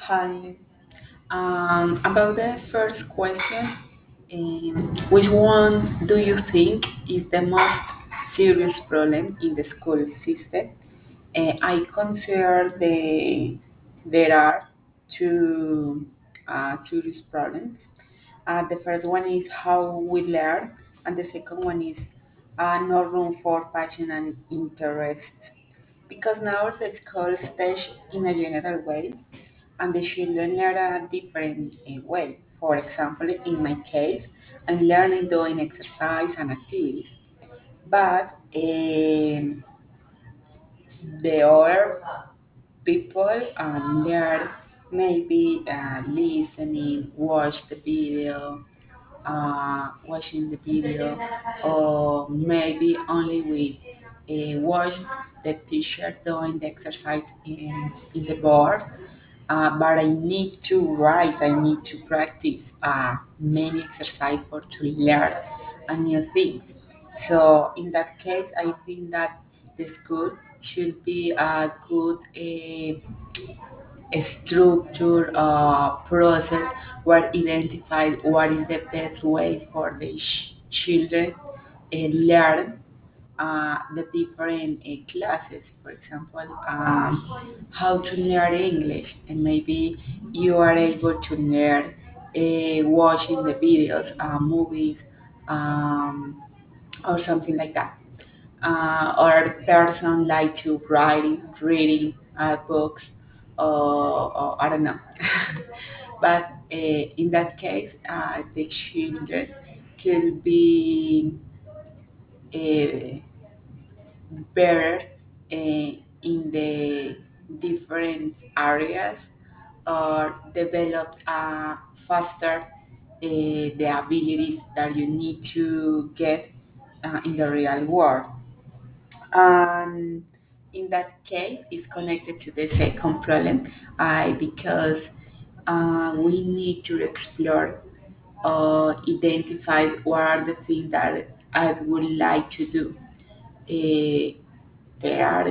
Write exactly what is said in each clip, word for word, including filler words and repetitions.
Hi. Um, about the first question, um, which one do you think is the most serious problem in the school system? Uh, I consider the there are two uh, serious problems. Uh, the first one is how we learn, and the second one is uh, no room for passion and interest. Because now the schools teach in a general way, and the children learn a different uh, way. For example, in my case, I'm learning doing exercise and activities, but um, the other people um, learn maybe uh, listening, watch the video, uh, watching the video, or maybe only we uh, watch the teacher doing the exercise in, in the board. Uh, but I need to write, I need to practice uh, many exercise for to learn a new things. So in that case, I think that the school should be a good uh, a structure uh, process where identify what is the best way for the sh- children uh, learn uh, the different uh, classes. For example, um, how to learn English, and maybe you are able to learn uh, watching the videos, uh, movies, um, or something like that. Uh, or person like to writing, reading uh, books, or, or I don't know. But uh, in that case, uh, the children could be uh, better uh, in the different areas or develop uh, faster uh, the abilities that you need to get uh, in the real world. And in that case, it's connected to the second problem, I because uh, we need to explore or identify what are the things that I would like to do. Uh, there are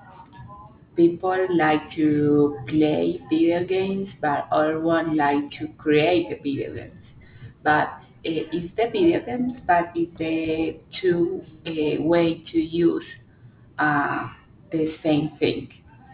people like to play video games, but other one like to create the video games. But uh, it's the video games, but it's the two uh, way to use uh, the same thing.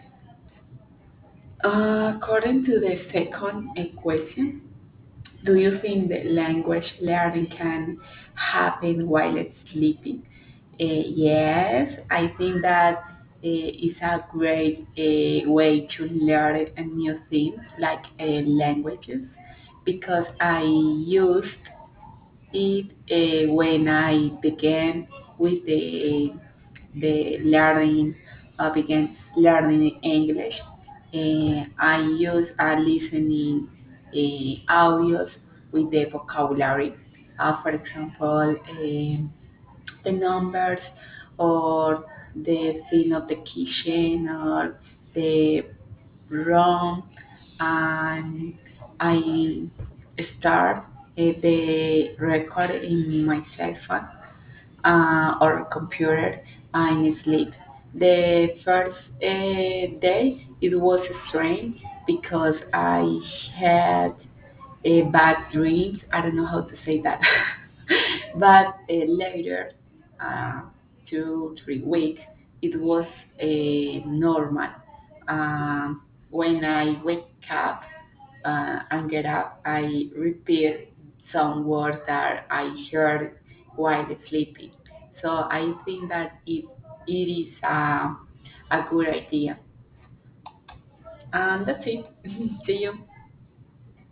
Uh, according to the second question, do you think that language learning can happen while it's sleeping? Uh, yes, I think that uh, is a great uh, way to learn a new things like uh, languages because I used it uh, when I began with the the learning, uh, began learning English. Uh, I use uh, listening uh, audios with the vocabulary. Uh, for example, um the numbers or the thing of the kitchen or the room, and I start uh, the record in my cell phone uh, or computer and sleep. The first uh, day it was strange because I had uh, bad dreams. I don't know how to say that, but uh, later, uh, two three weeks, it was uh, normal. Um, when I wake up uh, and get up, I repeat some words that I heard while sleeping. So I think that it, it is a, a good idea. And that's it. See you.